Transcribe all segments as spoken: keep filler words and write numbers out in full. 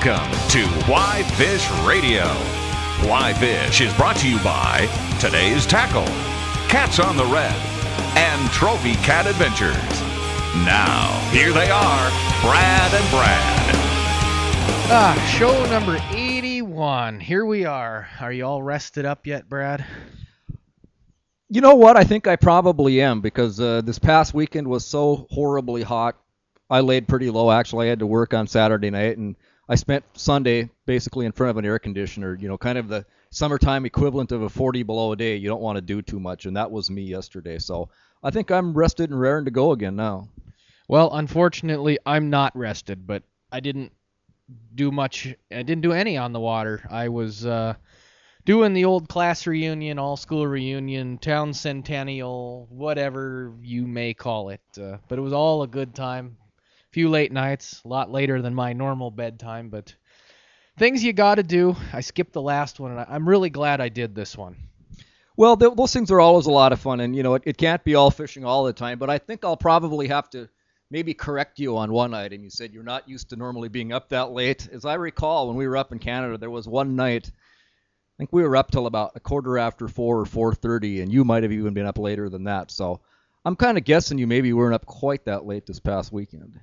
Welcome to Why Fish Radio. Why Fish is brought to you by Today's Tackle, Cats on the Red, and Trophy Cat Adventures. Now, here they are, Brad and Brad. Ah, show number eighty-one. Here we are. Are you all rested up yet, Brad? You know what? I think I probably am because uh, this past weekend was so horribly hot. I laid pretty low. Actually, I had to work on Saturday night, and I spent Sunday basically in front of an air conditioner, you know, kind of the summertime equivalent of a forty below a day. You don't want to do too much, and that was me yesterday. So I think I'm rested and raring to go again now. Well, unfortunately, I'm not rested, but I didn't do much. I didn't do any on the water. I was uh, doing the old class reunion, all-school reunion, town centennial, whatever you may call it. Uh, but it was all a good time. Few late nights, a lot later than my normal bedtime, but things you got to do. I skipped the last one, and I'm really glad I did this one. Well, th- those things are always a lot of fun, and you know it, it can't be all fishing all the time. But I think I'll probably have to maybe correct you on one item. You said you're not used to normally being up that late. As I recall, when we were up in Canada, there was one night. I think we were up till about a quarter after four or four thirty, and you might have even been up later than that. So I'm kind of guessing you maybe weren't up quite that late this past weekend.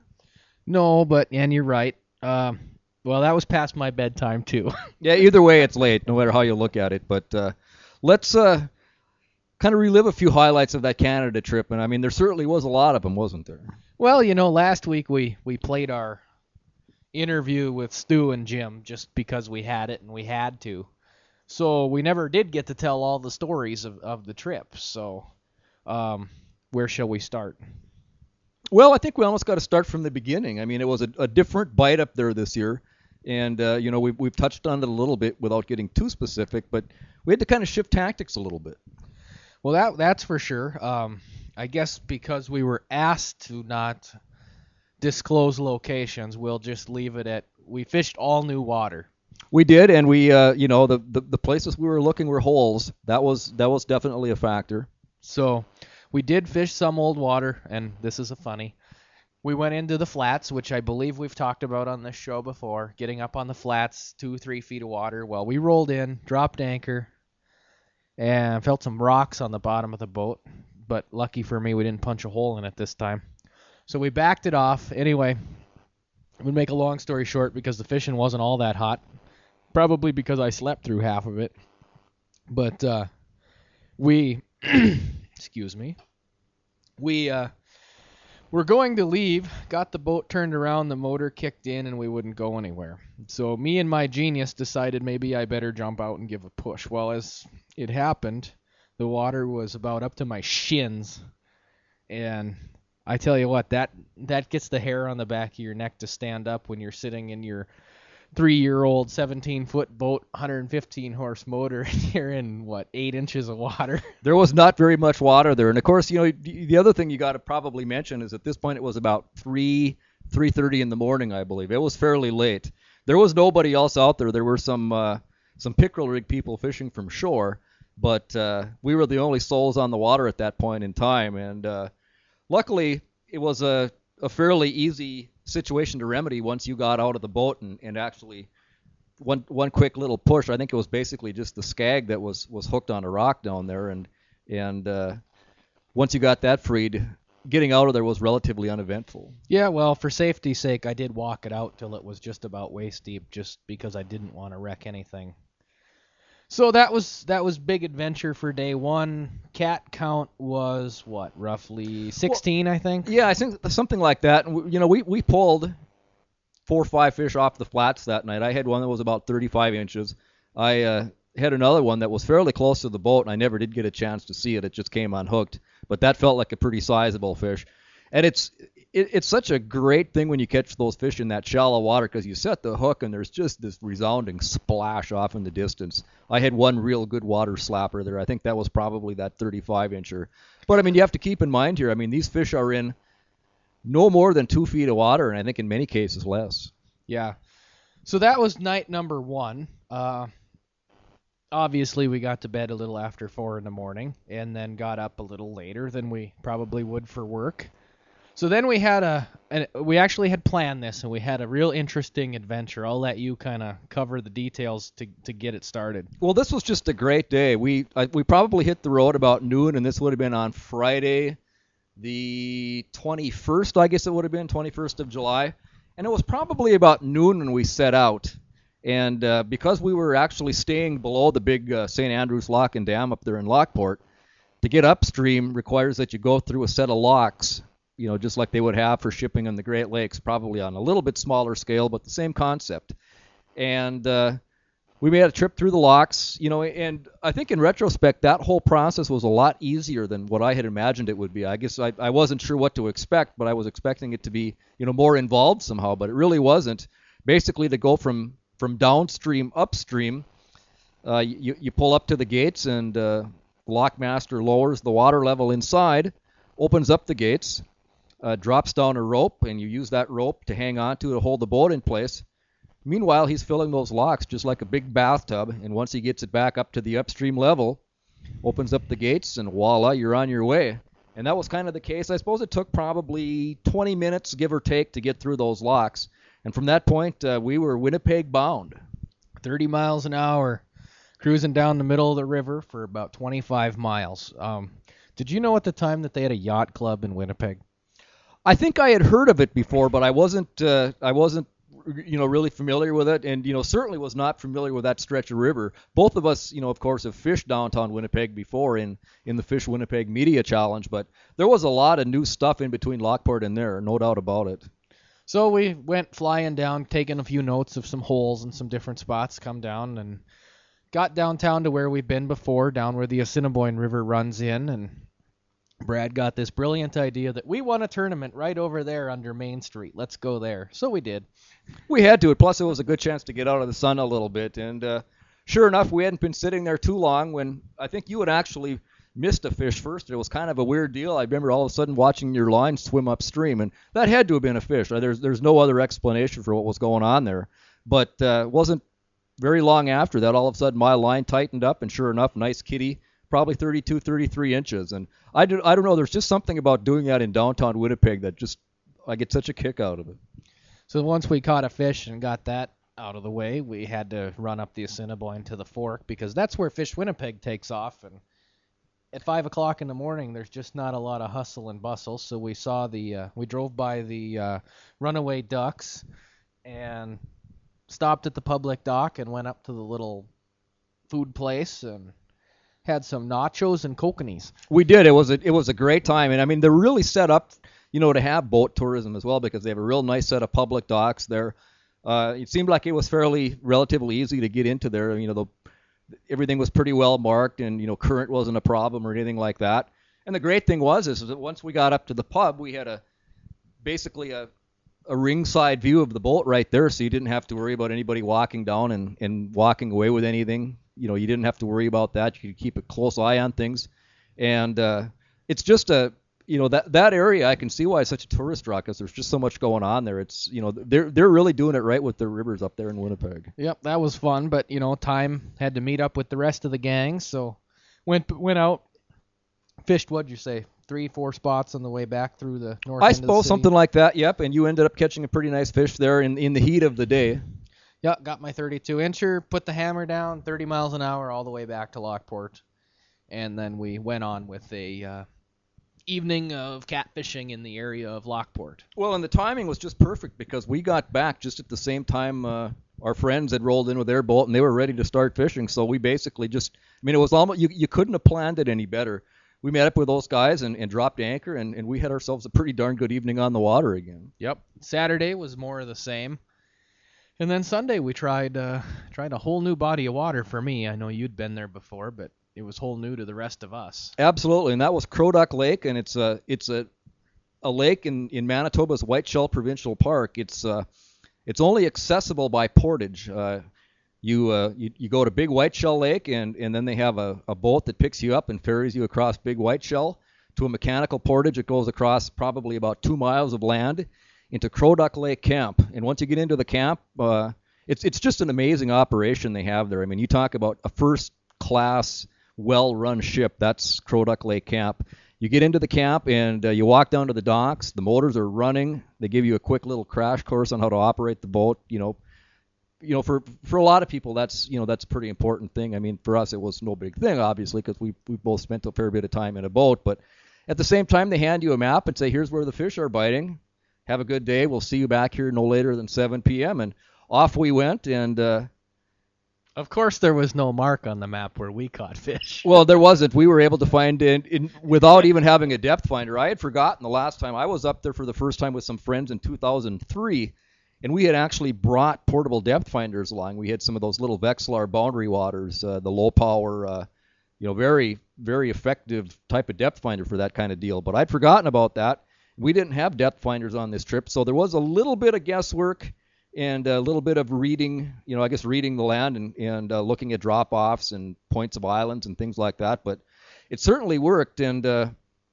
No, but, and you're right. Uh, well, that was past my bedtime, too. Yeah, either way, it's late, no matter how you look at it. But uh, let's uh, kind of relive a few highlights of that Canada trip. And, I mean, there certainly was a lot of them, wasn't there? Well, you know, last week we, we played our interview with Stu and Jim just because we had it and we had to. So we never did get to tell all the stories of, of the trip. So um, where shall we start? Well, I think we almost got to start from the beginning. I mean, it was a, a different bite up there this year. And, uh, you know, we've, we've touched on it a little bit without getting too specific, but we had to kind of shift tactics a little bit. Well, that that's for sure. Um, I guess because we were asked to not disclose locations, we'll just leave it at we fished all new water. We did, and we, uh, you know, the, the the places we were looking were holes. That was that was definitely a factor. So we did fish some old water, and this is a funny. We went into the flats, which I believe we've talked about on this show before, getting up on the flats, two, three feet of water. Well, we rolled in, dropped anchor, and felt some rocks on the bottom of the boat. But lucky for me, we didn't punch a hole in it this time. So we backed it off. Anyway, I'm going to make a long story short because the fishing wasn't all that hot. Probably because I slept through half of it. But uh, we... Excuse me. We uh, were going to leave, got the boat turned around, the motor kicked in, and we wouldn't go anywhere. So me and my genius decided maybe I better jump out and give a push. Well, as it happened, the water was about up to my shins. And I tell you what, that, that gets the hair on the back of your neck to stand up when you're sitting in your three-year-old seventeen-foot boat, one hundred fifteen horse motor, and you're in, what, eight inches of water? There was not very much water there. And, of course, you know, the other thing you got to probably mention is at this point it was about three, three thirty in the morning, I believe. It was fairly late. There was nobody else out there. There were some uh, some pickerel rig people fishing from shore, but uh, we were the only souls on the water at that point in time. And uh, luckily, it was a, a fairly easy situation to remedy once you got out of the boat and, and actually one one quick little push. I think it was basically just the skag that was, was hooked on a rock down there, and and uh, once you got that freed, getting out of there was relatively uneventful. Yeah, well, for safety's sake, I did walk it out till it was just about waist deep, just because I didn't want to wreck anything. So that was that was big adventure for day one. Cat count was what, roughly sixteen, well, I think. Yeah, I think something like that. And we, you know, we we pulled four or five fish off the flats that night. I had one that was about thirty-five inches. I uh, had another one that was fairly close to the boat, and I never did get a chance to see it. It just came unhooked, but that felt like a pretty sizable fish. And it's it, it's such a great thing when you catch those fish in that shallow water because you set the hook and there's just this resounding splash off in the distance. I had one real good water slapper there. I think that was probably that thirty-five incher. But, I mean, you have to keep in mind here, I mean, these fish are in no more than two feet of water, and I think in many cases less. Yeah. So that was night number one. Uh, obviously, we got to bed a little after four in the morning and then got up a little later than we probably would for work. So then we had a, and we actually had planned this, and we had a real interesting adventure. I'll let you kind of cover the details to to get it started. Well, this was just a great day. We I, we probably hit the road about noon, and this would have been on Friday, the twenty-first, I guess it would have been, twenty-first of July. And it was probably about noon when we set out. And uh, because we were actually staying below the big uh, Saint Andrews Lock and Dam up there in Lockport, to get upstream requires that you go through a set of locks, you know, just like they would have for shipping on the Great Lakes, probably on a little bit smaller scale, but the same concept. And uh, we made a trip through the locks, you know, and I think in retrospect, that whole process was a lot easier than what I had imagined it would be. I guess I, I wasn't sure what to expect, but I was expecting it to be, you know, more involved somehow, but it really wasn't. Basically, to go from, from downstream upstream, uh, you, you pull up to the gates, and uh, the lockmaster lowers the water level inside, opens up the gates, uh, drops down a rope, and you use that rope to hang on to to hold the boat in place. Meanwhile, he's filling those locks just like a big bathtub, and once he gets it back up to the upstream level, opens up the gates, and voila, you're on your way. And that was kind of the case. I suppose it took probably twenty minutes, give or take, to get through those locks. And from that point, uh, we were Winnipeg bound. thirty miles an hour, cruising down the middle of the river for about twenty-five miles. Um, did you know at the time that they had a yacht club in Winnipeg? I think I had heard of it before, but I wasn't. Uh, I wasn't. you know, really familiar with it, and, you know, certainly was not familiar with that stretch of river. Both of us, you know, of course, have fished downtown Winnipeg before in, in the Fish Winnipeg Media Challenge, but there was a lot of new stuff in between Lockport and there, no doubt about it. So we went flying down, taking a few notes of some holes and some different spots, come down, and got downtown to where we've been before, down where the Assiniboine River runs in, and Brad got this brilliant idea that we won a tournament right over there under Main Street. Let's go there. So we did. We had to. Plus, it was a good chance to get out of the sun a little bit. And uh, sure enough, we hadn't been sitting there too long when I think you had actually missed a fish first. It was kind of a weird deal. I remember all of a sudden watching your line swim upstream, and that had to have been a fish. There's there's no other explanation for what was going on there. But uh, it wasn't very long after that, all of a sudden my line tightened up, and sure enough, nice kitty, probably thirty-two, thirty-three inches. And I, do, I don't know, there's just something about doing that in downtown Winnipeg that just, I get such a kick out of it. So once we caught a fish and got that out of the way, we had to run up the Assiniboine to the Fork, because that's where Fish Winnipeg takes off. And at five o'clock in the morning, there's just not a lot of hustle and bustle. So we saw the, uh, we drove by the uh, Runaway Ducks and stopped at the public dock and went up to the little food place and had some nachos and kokanees. We did. It was a, it was a great time. And I mean, they're really set up, you know, to have boat tourism as well, because they have a real nice set of public docks there. Uh, it seemed like it was fairly relatively easy to get into there. You know, the, everything was pretty well marked, and, you know, current wasn't a problem or anything like that. And the great thing was is that once we got up to the pub, we had a basically a a ringside view of the boat right there, so you didn't have to worry about anybody walking down and, and walking away with anything. You know, you didn't have to worry about that. You could keep a close eye on things. And uh, it's just a, you know, that that area, I can see why it's such a tourist draw, because there's just so much going on there. It's, you know, they're they're really doing it right with their rivers up there in Winnipeg. Yep, that was fun, but, you know, time had to meet up with the rest of the gang, so went went out, fished, what'd you say, three, four spots on the way back through the north I end suppose of the city. something like that, yep, and you ended up catching a pretty nice fish there in, in the heat of the day. Yeah, got my thirty-two incher, put the hammer down, thirty miles an hour all the way back to Lockport, and then we went on with a uh, evening of catfishing in the area of Lockport. Well, and the timing was just perfect, because we got back just at the same time uh, our friends had rolled in with their boat, and they were ready to start fishing. So we basically just, I mean, it was almost, you, you couldn't have planned it any better. We met up with those guys and, and dropped anchor, and, and we had ourselves a pretty darn good evening on the water again. Yep. Saturday was more of the same. And then Sunday we tried uh, tried a whole new body of water for me. I know you'd been there before, but it was whole new to the rest of us. Absolutely, and that was Crow Duck Lake, and it's a it's a a lake in, in Manitoba's Whiteshell Provincial Park. It's uh it's only accessible by portage. Uh, you, uh, you you go to Big Whiteshell Lake, and, and then they have a, a boat that picks you up and ferries you across Big Whiteshell to a mechanical portage. It goes across probably about two miles of land into Crow Duck Lake Camp. And once you get into the camp, uh, it's it's just an amazing operation they have there. I mean, you talk about a first-class, well-run ship. That's Crow Duck Lake Camp. You get into the camp and uh, you walk down to the docks. The motors are running. They give you a quick little crash course on how to operate the boat. You know, you know, for for a lot of people, that's you know that's a pretty important thing. I mean, for us, it was no big thing, obviously, because we we both spent a fair bit of time in a boat. But at the same time, they hand you a map and say, "Here's where the fish are biting. Have a good day. We'll see you back here no later than seven p.m." And off we went. And uh, of course, there was no mark on the map where we caught fish. well, there wasn't. We were able to find in, in without even having a depth finder. I had forgotten the last time I was up there for the first time with some friends in two thousand three. And we had actually brought portable depth finders along. We had some of those little Vexilar boundary waters, uh, the low power, uh, you know, very, very effective type of depth finder for that kind of deal. But I'd forgotten about that. We didn't have depth finders on this trip, so there was a little bit of guesswork and a little bit of reading, you know, I guess reading the land and, and uh, looking at drop-offs and points of islands and things like that. But it certainly worked, and uh,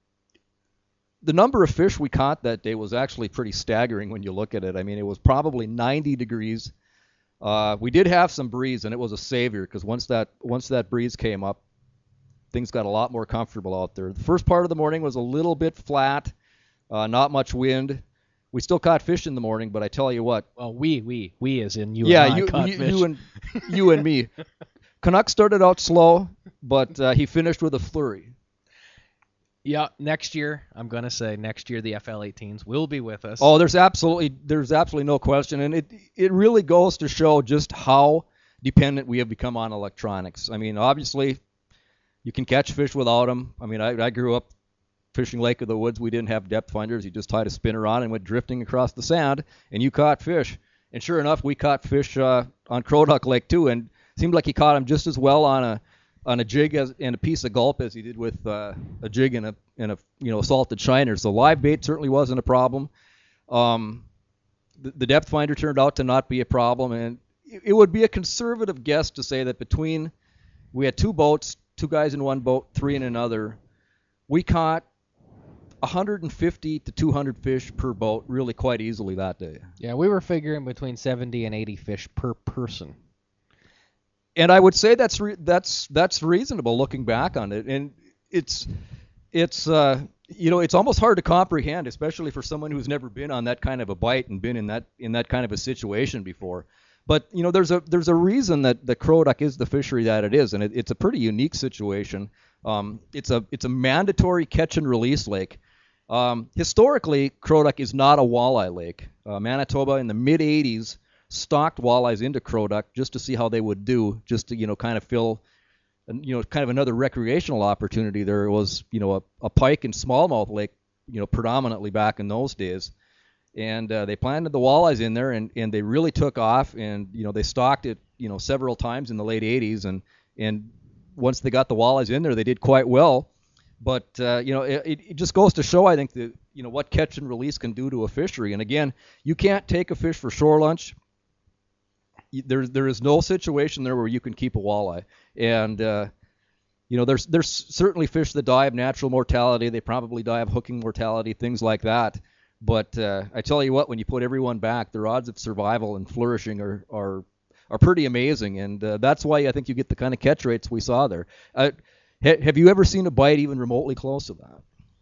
the number of fish we caught that day was actually pretty staggering when you look at it. I mean, it was probably ninety degrees. Uh, we did have some breeze, and it was a savior because once that once that breeze came up, things got a lot more comfortable out there. The first part of the morning was a little bit flat, uh, not much wind. We still caught fish in the morning, but I tell you what. Well, we, we, we as in you yeah, and I you, caught you, fish. you and you and me. Canuck started out slow, but uh, he finished with a flurry. Yeah, next year, I'm going to say next year the F L eighteens will be with us. Oh, there's absolutely there's absolutely no question, and it it really goes to show just how dependent we have become on electronics. I mean, obviously, you can catch fish without them. I mean, I, I grew up fishing Lake of the Woods. We didn't have depth finders. You just tied a spinner on and went drifting across the sand, and you caught fish. And sure enough, we caught fish uh, on Crow Duck Lake too, and it seemed like he caught them just as well on a on a jig as, and a piece of gulp as he did with uh, a jig and a and a you know salted shiner. So live bait certainly wasn't a problem. Um, the, the depth finder turned out to not be a problem, and it, it would be a conservative guess to say that between we had two boats, two guys in one boat, three in another, we caught one hundred fifty to two hundred fish per boat really quite easily that day. Yeah, we were figuring between seventy and eighty fish per person. And I would say that's re- that's that's reasonable looking back on it, and it's it's uh, you know it's almost hard to comprehend, especially for someone who's never been on that kind of a bite and been in that in that kind of a situation before. But you know there's a there's a reason that the Crow Duck is the fishery that it is, and it, it's a pretty unique situation. Um, it's a it's a mandatory catch and release lake. Um, historically, Crow Duck is not a walleye lake. Uh, Manitoba in the mid eighties stocked walleyes into Crow Duck just to see how they would do, just to, you know, kind of fill, you know, kind of another recreational opportunity. There was, you know, a, a pike and smallmouth lake, you know, predominantly back in those days. And uh, they planted the walleyes in there, and, and they really took off, and, you know, they stocked it, you know, several times in the late eighties, and, and once they got the walleyes in there, they did quite well. But, uh, you know, it, it just goes to show, I think, that, you know, what catch and release can do to a fishery. And again, you can't take a fish for shore lunch. There, there is no situation there where you can keep a walleye. And, uh, you know, there's there's certainly fish that die of natural mortality. They probably die of hooking mortality, things like that. But uh, I tell you what, when you put everyone back, their odds of survival and flourishing are are, are pretty amazing. And uh, that's why I think you get the kind of catch rates we saw there. Uh, ha- have you ever seen a bite even remotely close to that?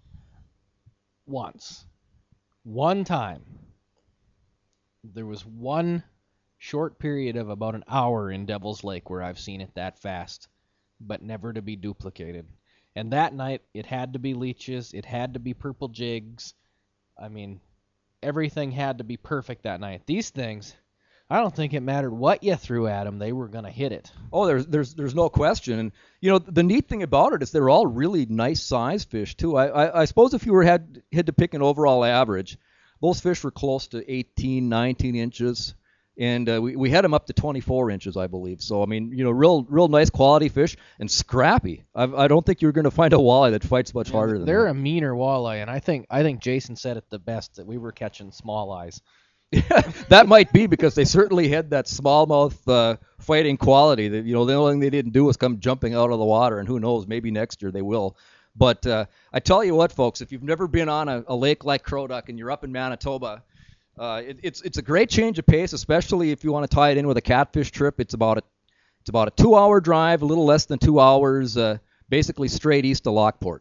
Once. One time. There was one short period of about an hour in Devil's Lake where I've seen it that fast, but never to be duplicated. And that night, it had to be leeches, it had to be purple jigs. I mean, everything had to be perfect that night. These things, I don't think it mattered what you threw at them, they were going to hit it. Oh, there's there's there's no question. And you know, the neat thing about it is they're all really nice sized fish too. I, I I suppose if you were had had to pick an overall average, those fish were close to eighteen, nineteen inches. And uh, we, we had them up to twenty-four inches, I believe. So, I mean, you know, real real nice quality fish and scrappy. I've, I don't think you're going to find a walleye that fights much Yeah, harder than they're that. a meaner walleye, and I think I think Jason said it the best, that we were catching small eyes. That might be because they certainly had that smallmouth uh, fighting quality. That, you know, the only thing they didn't do was come jumping out of the water, and who knows, maybe next year they will. But uh, I tell you what, folks, if you've never been on a, a lake like Crow Duck and you're up in Manitoba, Uh, it, it's it's a great change of pace, especially if you want to tie it in with a catfish trip. It's about a it's about a two-hour drive, a little less than two hours, uh, basically straight east to Lockport.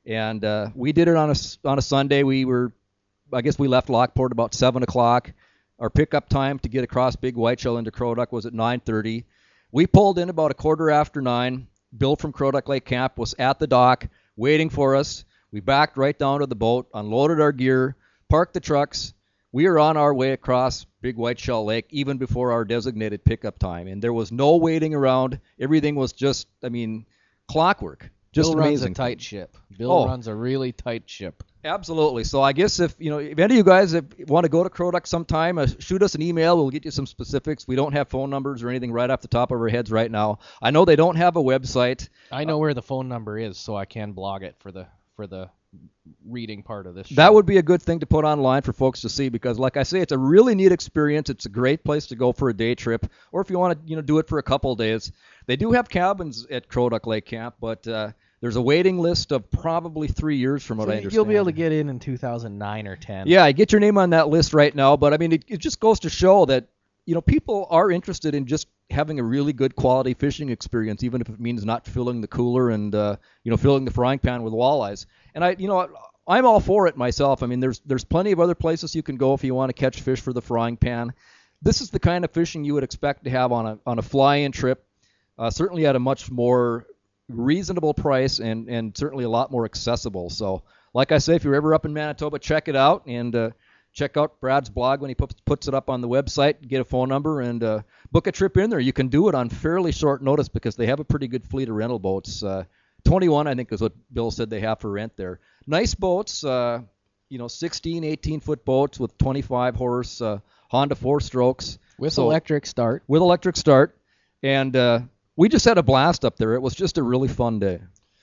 And uh, we did it on a, on a Sunday. We were, I guess we left Lockport about seven o'clock. Our pickup time to get across Big Whiteshell into Crow Duck was at nine thirty. We pulled in about a quarter after nine. Bill from Crow Duck Lake Camp was at the dock waiting for us. We backed right down to the boat, unloaded our gear, parked the trucks. We were on our way across Big Whiteshell Lake even before our designated pickup time. And there was no waiting around. Everything was just, I mean, clockwork. Just Bill amazing. runs a tight ship. Bill Oh. runs a really tight ship. Absolutely. So I guess if you know if any of you guys if want to go to Crow Duck sometime, uh, shoot us an email. We'll get you some specifics. We don't have phone numbers or anything right off the top of our heads right now. I know they don't have a website. I know where the phone number is, so I can blog it for the for the reading part of this show. That would be a good thing to put online for folks to see because, like I say, it's a really neat experience. It's a great place to go for a day trip, or if you want to you know do it for a couple of days. They do have cabins at Crow Duck Lake Camp, but uh, there's a waiting list of probably three years from what So I understand. you'll be able to get in in two thousand nine or ten. Yeah, get your name on that list right now. But I mean, it, it just goes to show that you know people are interested in just having a really good quality fishing experience, even if it means not filling the cooler and uh, you know filling the frying pan with walleyes. And I, you know, I'm all for it myself. I mean, there's there's plenty of other places you can go if you want to catch fish for the frying pan. This is the kind of fishing you would expect to have on a on a fly-in trip, uh, certainly at a much more reasonable price and, and certainly a lot more accessible. So, like I say, if you're ever up in Manitoba, check it out and uh, check out Brad's blog when he puts, puts it up on the website. Get a phone number and uh, book a trip in there. You can do it on fairly short notice because they have a pretty good fleet of rental boats. Uh, twenty-one, I think, is what Bill said they have for rent there. Nice boats, uh, you know, sixteen, eighteen-foot boats with twenty-five horse uh, Honda four-strokes. With So- electric start. With electric start. And uh, we just had a blast up there. It was just a really fun day.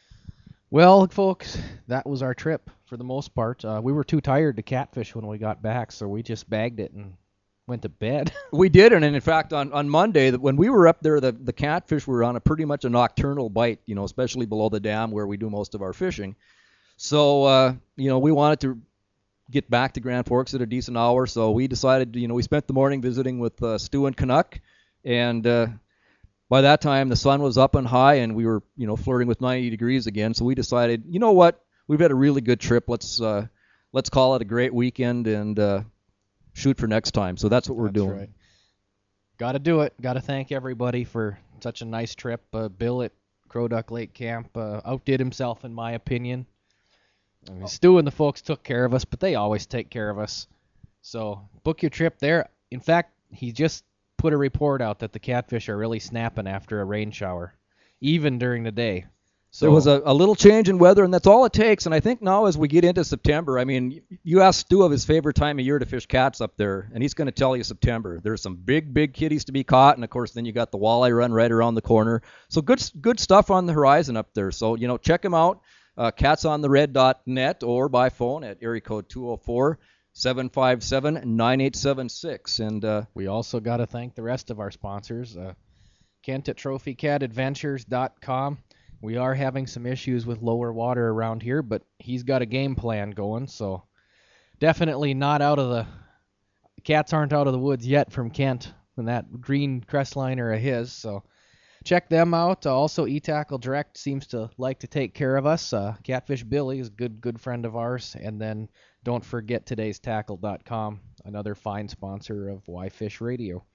Well, folks, that was our trip for the most part. Uh, we were too tired to catfish when we got back, so we just bagged it and went to bed. We did, and in fact, on, on Monday, that when we were up there, the, the catfish were on a pretty much a nocturnal bite, you know, especially below the dam where we do most of our fishing. So, uh, you know, we wanted to get back to Grand Forks at a decent hour, so we decided, you know, we spent the morning visiting with uh, Stu and Canuck, and uh, by that time the sun was up and high, and we were, you know, flirting with ninety degrees again. So we decided, you know what, we've had a really good trip. Let's uh, let's call it a great weekend and uh, shoot for next time. So that's what we're That's doing. right. Got to do it. Got to thank everybody for such a nice trip. Uh, Bill at Crow Duck Lake Camp uh, outdid himself, in my opinion. I mean, Stu and the folks took care of us, but they always take care of us. So book your trip there. In fact, he just put a report out that the catfish are really snapping after a rain shower, even during the day. So There was a, a little change in weather, and that's all it takes. And I think now as we get into September, I mean, you ask Stu of his favorite time of year to fish cats up there, and he's going to tell you September. There's some big, big kitties to be caught, and of course then you got the walleye run right around the corner. So good good stuff on the horizon up there. So, you know, check him out, uh, cats on the red dot net, or by phone at area code two oh four, seven five seven, nine eight seven six. And uh, we also got to thank the rest of our sponsors, uh, Kent at trophy cat adventures dot com. We are having some issues with lower water around here, but he's got a game plan going, so definitely not out of the cats aren't out of the woods yet from Kent and that green crestliner of his. So check them out. Uh, also, eTackle Direct seems to like to take care of us. Uh, Catfish Billy is a good good friend of ours, and then don't forget today's tackle dot com, another fine sponsor of Why Fish Radio.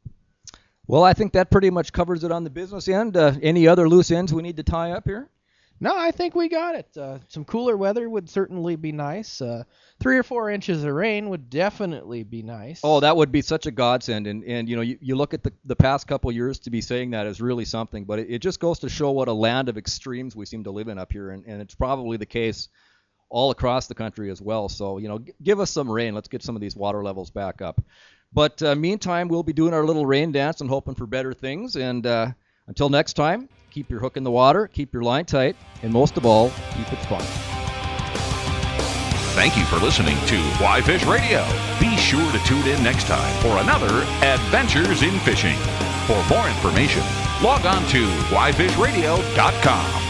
well, I think that pretty much covers it on the business end. Uh, any other loose ends we need to tie up here? No, I think we got it. Uh, some cooler weather would certainly be nice. Uh, three or four inches of rain would definitely be nice. Oh, that would be such a godsend. And, and you know, you, you look at the, the past couple years to be saying that is really something. But it, it just goes to show what a land of extremes we seem to live in up here. And, and it's probably the case all across the country as well. So, you know, g- give us some rain. Let's get some of these water levels back up. But uh, meantime, we'll be doing our little rain dance and hoping for better things. And uh, until next time, keep your hook in the water, keep your line tight, and most of all, keep it fun. Thank you for listening to Why Fish Radio. Be sure to tune in next time for another Adventures in Fishing. For more information, log on to why fish radio dot com.